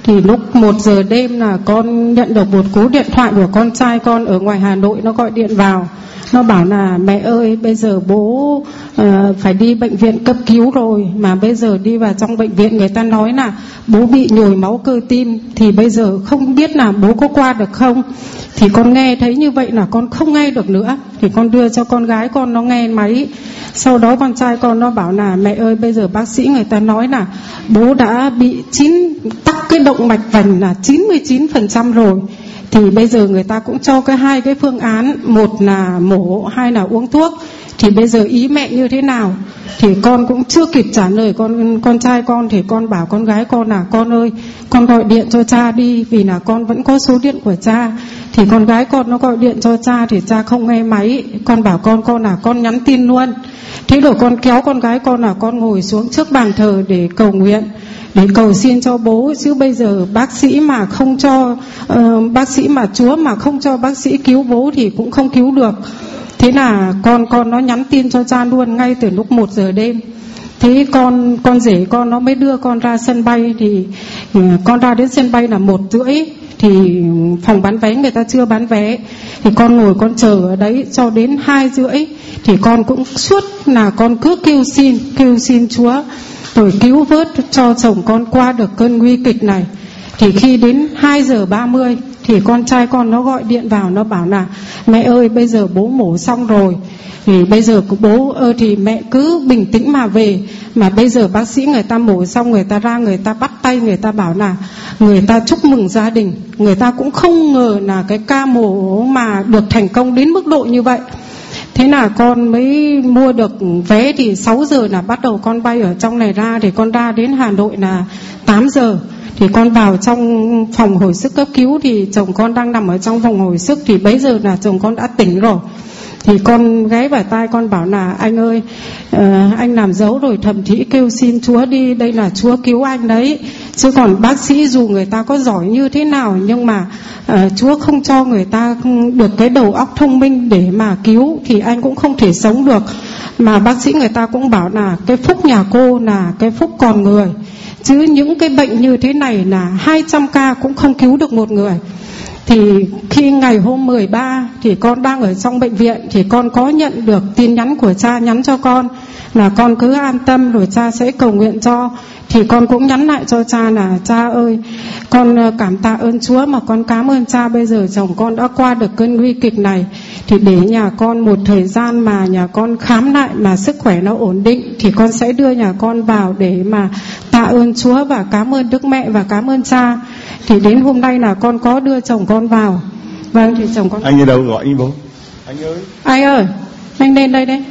Thì lúc một giờ đêm là con nhận được một cú điện thoại của con trai con ở ngoài Hà Nội, nó gọi điện vào. Nó bảo là mẹ ơi, bây giờ bố uh, phải đi bệnh viện cấp cứu rồi, mà bây giờ đi vào trong bệnh viện người ta nói là bố bị nhồi máu cơ tim, thì bây giờ không biết là bố có qua được không. Thì con nghe thấy như vậy là con không nghe được nữa, thì con đưa cho con gái con nó nghe máy. Sau đó con trai con nó bảo là mẹ ơi, bây giờ bác sĩ người ta nói là bố đã bị chín tắc cái động mạch vành là chín mươi chín phần trăm rồi. Thì bây giờ người ta cũng cho cái hai cái phương án, một là mổ, hai là uống thuốc. Thì bây giờ ý mẹ như thế nào? Thì con cũng chưa kịp trả lời con con trai con, thì con bảo con gái con là con ơi, con gọi điện cho cha đi, vì là con vẫn có số điện của cha. Thì con gái con nó gọi điện cho cha thì cha không nghe máy. Con bảo con con là con nhắn tin luôn. Thế rồi con kéo con gái con là con ngồi xuống trước bàn thờ để cầu nguyện, để cầu xin cho bố. Chứ bây giờ bác sĩ mà không cho uh, bác sĩ mà Chúa mà không cho bác sĩ cứu bố thì cũng không cứu được. Thế là con con nó nhắn tin cho cha luôn ngay từ lúc một giờ đêm. Thế con con rể con nó mới đưa con ra sân bay. Thì uh, con ra đến sân bay là một rưỡi, thì phòng bán vé người ta chưa bán vé. Thì con ngồi con chờ ở đấy cho đến hai rưỡi. Thì con cũng suốt là con cứ kêu xin kêu xin Chúa rồi cứu vớt cho chồng con qua được cơn nguy kịch này. Thì khi đến hai giờ ba mươi thì con trai con nó gọi điện vào, nó bảo là mẹ ơi, bây giờ bố mổ xong rồi, thì bây giờ bố ơi thì mẹ cứ bình tĩnh mà về. Mà bây giờ bác sĩ người ta mổ xong, người ta ra người ta bắt tay, người ta bảo là người ta chúc mừng gia đình. Người ta cũng không ngờ là cái ca mổ mà được thành công đến mức độ như vậy. Thế là con mới mua được vé, thì sáu giờ là bắt đầu con bay ở trong này ra. Thì con ra đến Hà Nội là tám giờ. Thì con vào trong phòng hồi sức cấp cứu, thì chồng con đang nằm ở trong phòng hồi sức. Thì bấy giờ là chồng con đã tỉnh rồi. Thì con ghé vào tai con bảo là anh ơi, uh, anh làm dấu rồi thầm thĩ kêu xin Chúa đi, đây là Chúa cứu anh đấy. Chứ còn bác sĩ dù người ta có giỏi như thế nào, nhưng mà uh, Chúa không cho người ta được cái đầu óc thông minh để mà cứu, thì anh cũng không thể sống được. Mà bác sĩ người ta cũng bảo là cái phúc nhà cô là cái phúc còn người, chứ những cái bệnh như thế này là hai trăm ca cũng không cứu được một người. Thì khi ngày hôm mười ba thì con đang ở trong bệnh viện, thì con có nhận được tin nhắn của cha nhắn cho con là con cứ an tâm rồi cha sẽ cầu nguyện cho. Thì con cũng nhắn lại cho cha là cha ơi, con cảm tạ ơn Chúa, mà con cảm ơn cha, bây giờ chồng con đã qua được cơn nguy kịch này. Thì để nhà con một thời gian mà nhà con khám lại mà sức khỏe nó ổn định, thì con sẽ đưa nhà con vào để mà tạ ơn Chúa và cảm ơn Đức Mẹ và cảm ơn cha. Thì đến hôm nay là con có đưa chồng con vào. Vâng, thì chồng con. Anh ở đâu gọi anh bố? Anh ơi. Ai ơi, anh lên đây đây.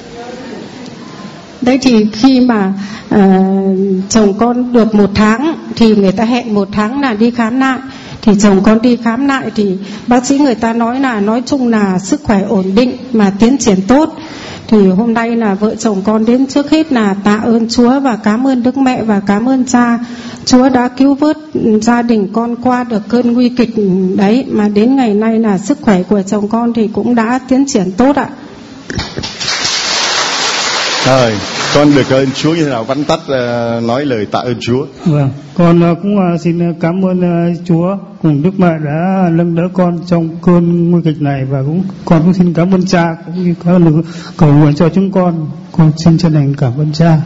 Đấy, thì khi mà uh, chồng con được một tháng thì người ta hẹn một tháng là đi khám lại. Thì chồng con đi khám lại thì bác sĩ người ta nói là nói chung là sức khỏe ổn định mà tiến triển tốt. Thì hôm nay là vợ chồng con đến trước hết là tạ ơn Chúa và cảm ơn Đức Mẹ và cảm ơn cha. Chúa đã cứu vớt gia đình con qua được cơn nguy kịch đấy, mà đến ngày nay là sức khỏe của chồng con thì cũng đã tiến triển tốt ạ. Rồi, con được ơn Chúa như thế nào? Vắn tắt uh, nói lời tạ ơn Chúa. Vâng, con uh, cũng uh, xin cảm ơn uh, Chúa cùng Đức Mẹ đã nâng đỡ con trong cơn nguy kịch này, và cũng con cũng xin cảm ơn cha cũng như các lực cầu nguyện cho chúng con. Con xin chân thành cảm ơn cha.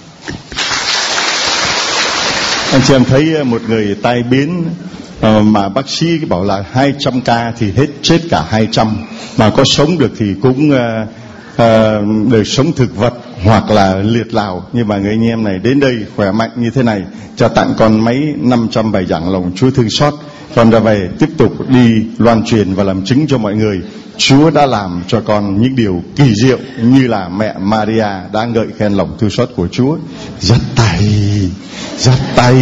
Anh chị em thấy một người tai biến uh, mà bác sĩ bảo là hai trăm ca thì hết chết cả hai trăm, mà có sống được thì cũng uh, uh, đời sống thực vật hoặc là liệt lào. Nhưng mà người anh em này đến đây khỏe mạnh như thế này, cho tặng con mấy năm trăm bài giảng lòng Chúa thương xót. Con ra về tiếp tục đi loan truyền và làm chứng cho mọi người Chúa đã làm cho con những điều kỳ diệu, như là mẹ Maria đã ngợi khen lòng thương xót của Chúa. Dắt tay, dắt tay.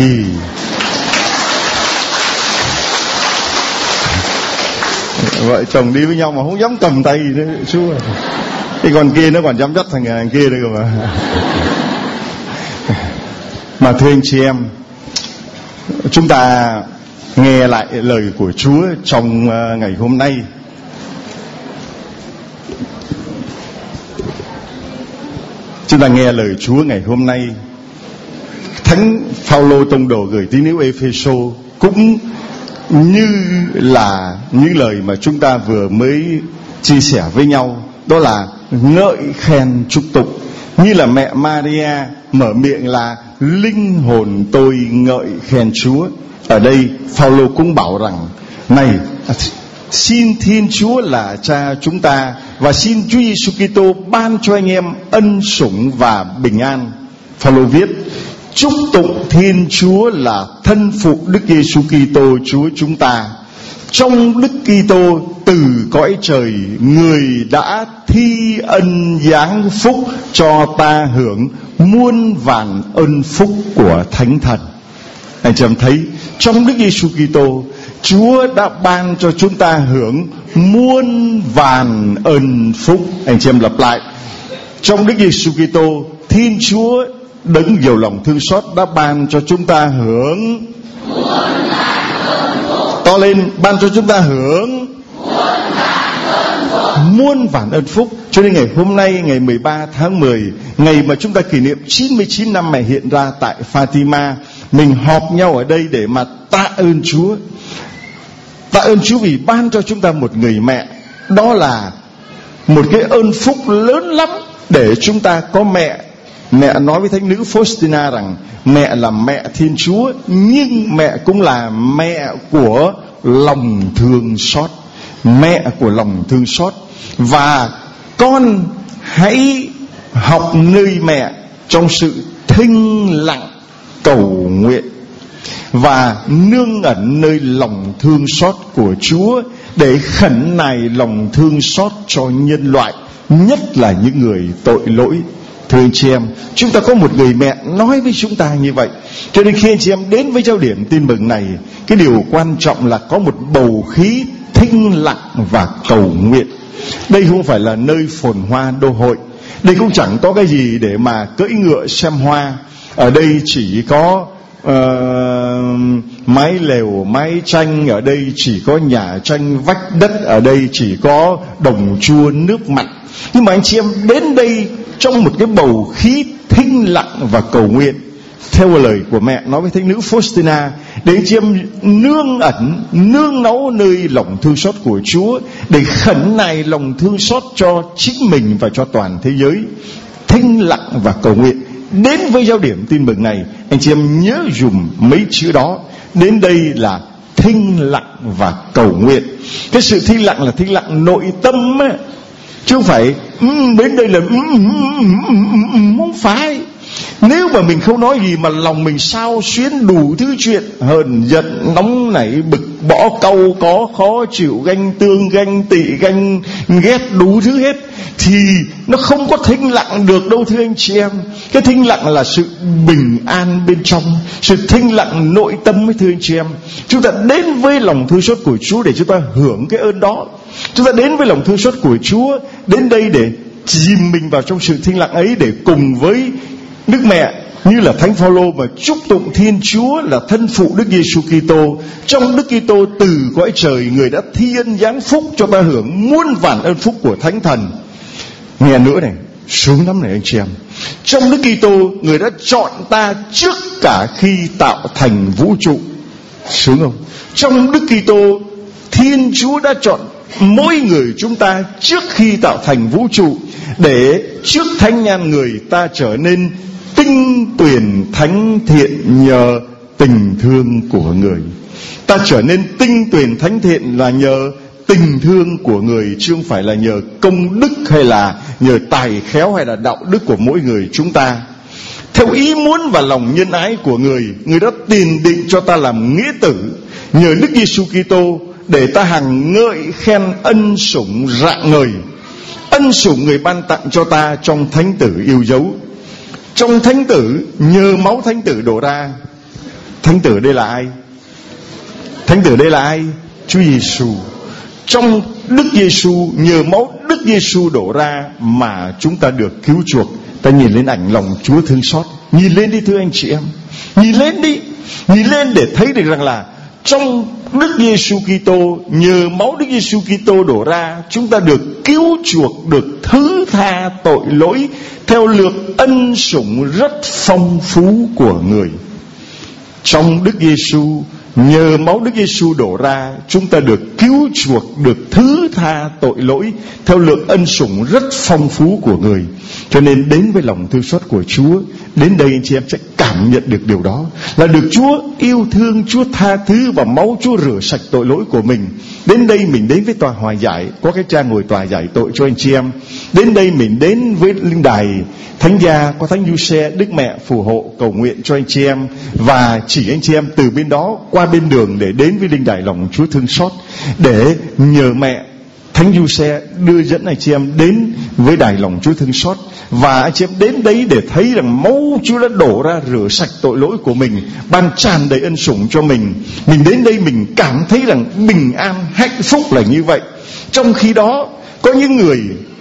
Vợ chồng đi với nhau mà không dám cầm tay nữa, Chúa. Cái con kia nó còn dám dắt thằng, thằng kia nữa cơ mà. Mà thưa anh chị em, chúng ta nghe lại lời của Chúa trong ngày hôm nay. Chúng ta nghe lời Chúa ngày hôm nay. Thánh Phaolô tông đồ gửi tín hữu Ê-phê-sô cũng như là những lời mà chúng ta vừa mới chia sẻ với nhau, đó là ngợi khen chúc tụng. Như là mẹ Maria mở miệng là linh hồn tôi ngợi khen Chúa. Ở đây Phaolô cũng bảo rằng này, xin Thiên Chúa là Cha chúng ta và xin Chúa Giêsu Kitô ban cho anh em ân sủng và bình an. Phaolô viết: chúc tụng Thiên Chúa là thân phụ Đức Giêsu Kitô Chúa chúng ta. Trong Đức Kitô từ cõi trời, người đã thi ân giáng phúc cho ta hưởng muôn vàn ơn phúc của Thánh Thần. Anh chị em thấy, trong Đức Giêsu Kitô, Chúa đã ban cho chúng ta hưởng muôn vàn ơn phúc. Anh chị em lặp lại: trong Đức Giêsu Kitô, Thiên Chúa đấng nhiều lòng thương xót đã ban cho chúng ta hưởng muôn vàn ơn phúc. To lên: ban cho chúng ta hưởng muôn vàn ơn phúc. Muôn vàn ơn phúc. Cho nên ngày hôm nay, ngày mười ba tháng mười, ngày mà chúng ta kỷ niệm chín mươi chín năm mẹ hiện ra tại Fatima, mình họp nhau ở đây để mà tạ ơn Chúa. Tạ ơn Chúa vì ban cho chúng ta một người mẹ. Đó là một cái ơn phúc lớn lắm để chúng ta có mẹ. Mẹ nói với thánh nữ Faustina rằng mẹ là mẹ Thiên Chúa, nhưng mẹ cũng là mẹ của lòng thương xót. Mẹ của lòng thương xót. Và con hãy học nơi mẹ trong sự thinh lặng cầu nguyện và nương ẩn nơi lòng thương xót của Chúa, để khẩn nài lòng thương xót cho nhân loại, nhất là những người tội lỗi. Thưa anh chị em, chúng ta có một người mẹ nói với chúng ta như vậy. Cho nên khi anh chị em đến với giáo điểm tin mừng này, cái điều quan trọng là có một bầu khí thinh lặng và cầu nguyện. Đây không phải là nơi phồn hoa đô hội, đây cũng chẳng có cái gì để mà cưỡi ngựa xem hoa. Ở đây chỉ có uh, mái lều, mái tranh. Ở đây chỉ có nhà tranh vách đất. Ở đây chỉ có đồng chua nước mặn. Nhưng mà anh chị em đến đây trong một cái bầu khí thinh lặng và cầu nguyện, theo lời của mẹ nói với thánh nữ Faustina, để anh chị em nương ẩn, nương náu nơi lòng thương xót của Chúa, để khẩn nài lòng thương xót cho chính mình và cho toàn thế giới. Thinh lặng và cầu nguyện. Đến với giáo điểm tin mừng này, anh chị em nhớ dùm mấy chữ đó. Đến đây là thinh lặng và cầu nguyện. Cái sự thinh lặng là thinh lặng nội tâm ấy, chứ không phải um, đến đây là um, um, um, um, không phải. Nếu mà mình không nói gì mà lòng mình xao xuyến đủ thứ chuyện, hờn giận, nóng nảy, bực bõ, cau có, khó chịu, ganh tương, ganh tị, ganh ghét, đủ thứ hết, thì nó không có thinh lặng được đâu thưa anh chị em. Cái thinh lặng là sự bình an bên trong, sự thinh lặng nội tâm ấy thưa anh chị em. Chúng ta đến với lòng thương xót của Chúa để chúng ta hưởng cái ơn đó. Chúng ta đến với lòng thương xót của Chúa, đến đây để chìm mình vào trong sự thinh lặng ấy, để cùng với Đức Mẹ như là Thánh Phaolô mà chúc tụng Thiên Chúa là thân phụ Đức Giêsu Kitô. Trong Đức Kitô từ cõi trời, người đã thi ân giáng phúc cho ta hưởng muôn vàn ơn phúc của Thánh Thần. Nghe nữa này, sướng lắm này anh chị em. Trong Đức Kitô, người đã chọn ta trước cả khi tạo thành vũ trụ. Sướng không? Trong Đức Kitô, Thiên Chúa đã chọn mỗi người chúng ta trước khi tạo thành vũ trụ, để trước thánh nhan người ta trở nên tinh tuyển thánh thiện nhờ tình thương của người. Ta trở nên tinh tuyển thánh thiện là nhờ tình thương của người, chứ không phải là nhờ công đức hay là nhờ tài khéo hay là đạo đức của mỗi người chúng ta. Theo ý muốn và lòng nhân ái của người, người đã tiền định cho ta làm nghĩa tử nhờ Đức Giêsu Kitô, để ta hằng ngợi khen ân sủng rạng ngời. Ân sủng người ban tặng cho ta trong thánh tử yêu dấu. Trong thánh tử, nhờ máu thánh tử đổ ra. Thánh tử đây là ai? Thánh tử đây là ai? Chúa Giêsu. Trong Đức Giêsu, nhờ máu Đức Giêsu đổ ra mà chúng ta được cứu chuộc. Ta nhìn lên ảnh lòng Chúa thương xót. Nhìn lên đi thưa anh chị em. Nhìn lên đi. Nhìn lên để thấy được rằng là trong Đức Giêsu Kitô, nhờ máu Đức Giêsu Kitô đổ ra, chúng ta được cứu chuộc, được thứ tha tội lỗi theo lượt ân sủng rất phong phú của người. Trong Đức Giêsu, nhờ máu Đức Giêsu đổ ra, chúng ta được cứu chuộc, được thứ tha tội lỗi theo lượng ân sủng rất phong phú của người. Cho nên đến với lòng thương xót của Chúa, đến đây anh chị em sẽ cảm nhận được điều đó, là được Chúa yêu thương, Chúa tha thứ và máu Chúa rửa sạch tội lỗi của mình. Đến đây mình đến với tòa hòa giải, có cái trang ngồi tòa giải tội cho anh chị em. Đến đây mình đến với linh đài Thánh Gia, có Thánh Giuse, Đức Mẹ phù hộ cầu nguyện cho anh chị em, và chỉ anh chị em từ bên đó qua bên đường để đến với linh đài lòng Chúa thương xót, để nhờ mẹ Thánh Giuse đưa dẫn anh chị em đến với đài lòng Chúa thương xót. Và anh chị em đến đấy để thấy rằng máu Chúa đã đổ ra rửa sạch tội lỗi của mình, ban tràn đầy ân sủng cho mình. Mình đến đây mình cảm thấy rằng bình an, hạnh phúc là như vậy. Trong khi đó có những người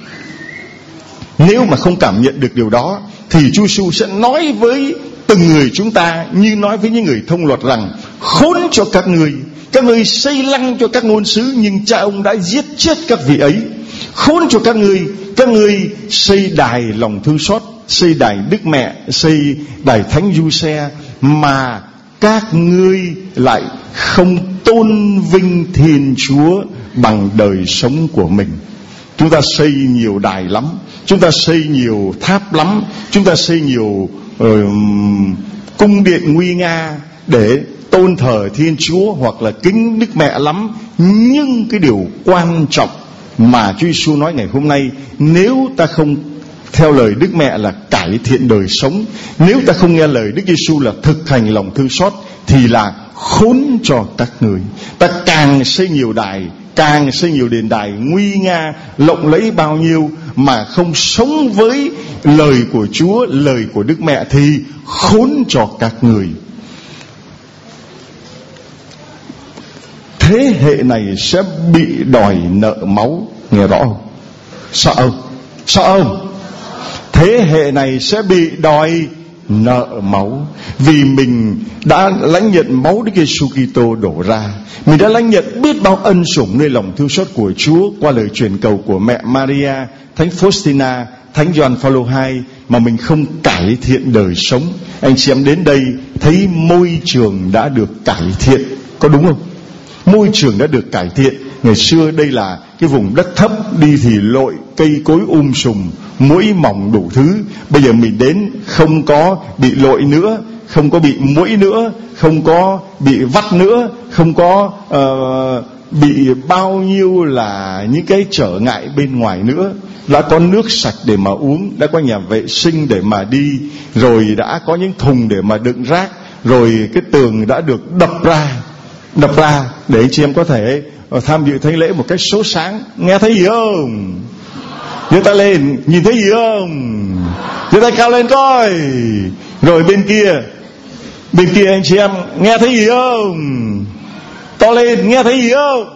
nếu mà không cảm nhận được điều đó, thì Chúa Giêsu sẽ nói với từng người chúng ta như nói với những người thông luật rằng: khốn cho các ngươi, các ngươi xây lăng cho các ngôn sứ, nhưng cha ông đã giết chết các vị ấy. Khốn cho các ngươi, các ngươi xây đài lòng thương xót, xây đài Đức Mẹ, xây đài Thánh Giuse, mà các ngươi lại không tôn vinh Thiên Chúa bằng đời sống của mình. Chúng ta xây nhiều đài lắm, chúng ta xây nhiều tháp lắm, chúng ta xây nhiều uh, cung điện nguy nga để tôn thờ Thiên Chúa hoặc là kính Đức Mẹ lắm. Nhưng cái điều quan trọng mà Chúa Giêsu nói ngày hôm nay, nếu ta không theo lời Đức Mẹ là cải thiện đời sống, nếu ta không nghe lời Đức Giêsu là thực hành lòng thương xót, thì là khốn cho các người. Ta càng xây nhiều đài, càng xây nhiều đền đài nguy nga lộng lẫy bao nhiêu, mà không sống với lời của Chúa, lời của Đức Mẹ, thì khốn cho các người. Thế hệ này sẽ bị đòi nợ máu. Nghe rõ không? Sợ không? Sợ không? Thế hệ này sẽ bị đòi nợ máu, vì mình đã lãnh nhận máu Đức Giêsu Kitô đổ ra. Mình đã lãnh nhận biết bao ân sủng nơi lòng thương xót của Chúa qua lời truyền cầu của mẹ Maria, Thánh Faustina, Thánh Gioan Phaolô hai, mà mình không cải thiện đời sống. Anh chị em đến đây thấy môi trường đã được cải thiện, có đúng không? Môi trường đã được cải thiện. Ngày xưa đây là cái vùng đất thấp, đi thì lội, cây cối um sùm, muỗi mỏng đủ thứ. Bây giờ mình đến không có bị lội nữa, không có bị muỗi nữa, không có bị vắt nữa, không có uh, bị bao nhiêu là những cái trở ngại bên ngoài nữa. Đã có nước sạch để mà uống, đã có nhà vệ sinh để mà đi, rồi đã có những thùng để mà đựng rác, rồi cái tường đã được đập ra đập ra để anh chị em có thể tham dự thánh lễ một cách số sáng. Nghe thấy gì không? Giơ tay lên, nhìn thấy gì không? Giơ tay cao lên coi. Rồi bên kia, bên kia anh chị em nghe thấy gì không? To lên, nghe thấy gì không?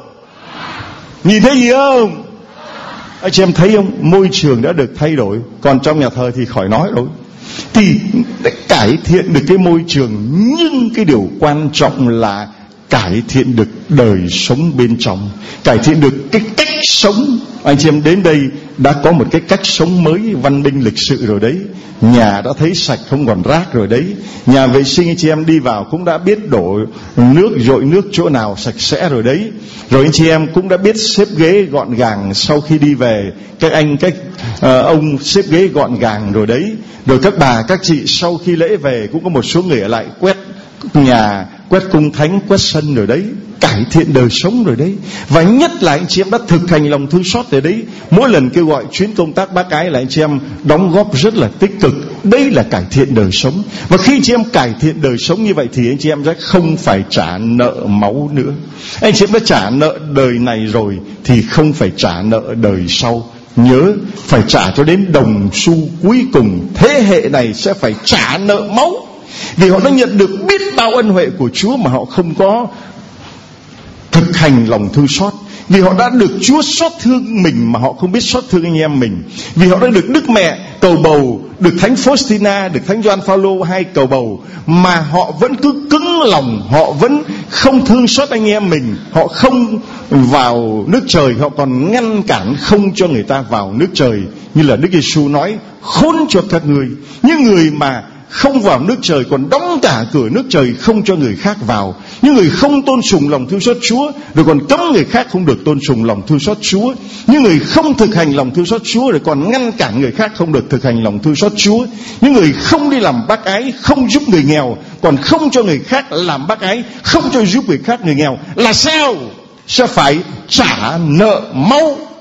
Nhìn thấy gì không? Anh chị em thấy không? Môi trường đã được thay đổi. Còn trong nhà thờ thì khỏi nói rồi. Thì để cải thiện được cái môi trường, nhưng cái điều quan trọng là cải thiện được đời sống bên trong, cải thiện được cái cách sống. Anh chị em đến đây đã có một cái cách sống mới, văn minh lịch sự rồi đấy. Nhà đã thấy sạch, không còn rác rồi đấy. Nhà vệ sinh anh chị em đi vào cũng đã biết đổ nước, dội nước chỗ nào sạch sẽ rồi đấy. Rồi anh chị em cũng đã biết xếp ghế gọn gàng sau khi đi về. Các anh, các uh, ông xếp ghế gọn gàng rồi đấy. Rồi các bà, các chị sau khi lễ về cũng có một số người ở lại quét nhà, quét cung thánh, quét sân rồi đấy. Cải thiện đời sống rồi đấy. Và nhất là anh chị em đã thực hành lòng thương xót rồi đấy. Mỗi lần kêu gọi chuyến công tác Bác Ái là anh chị em đóng góp rất là tích cực. Đây là cải thiện đời sống. Và khi anh chị em cải thiện đời sống như vậy thì anh chị em sẽ không phải trả nợ máu nữa. Anh chị em đã trả nợ đời này rồi thì không phải trả nợ đời sau. Nhớ phải trả cho đến đồng xu cuối cùng. Thế hệ này sẽ phải trả nợ máu, vì họ đã nhận được biết bao ân huệ của Chúa mà họ không có thực hành lòng thương xót. Vì họ đã được Chúa xót thương mình mà họ không biết xót thương anh em mình. Vì họ đã được Đức Mẹ cầu bầu, được Thánh Faustina, được Thánh Gioan Phaolô hay cầu bầu, mà họ vẫn cứ cứng lòng, họ vẫn không thương xót anh em mình, họ không vào nước trời, họ còn ngăn cản không cho người ta vào nước trời. Như là Đức Giêsu nói, khốn cho các ngươi, những người mà không vào nước trời còn đóng cả cửa nước trời không cho người khác vào, những người không tôn sùng lòng thương xót Chúa, rồi còn cấm người khác không được tôn sùng lòng thương xót Chúa, những người không thực hành lòng thương xót Chúa, rồi còn ngăn cản người khác không được thực hành lòng thương xót Chúa, những người không đi làm bác ái, không giúp người nghèo, còn không cho người khác làm bác ái, không cho giúp người khác người nghèo, là sao? Sẽ phải trả nợ máu.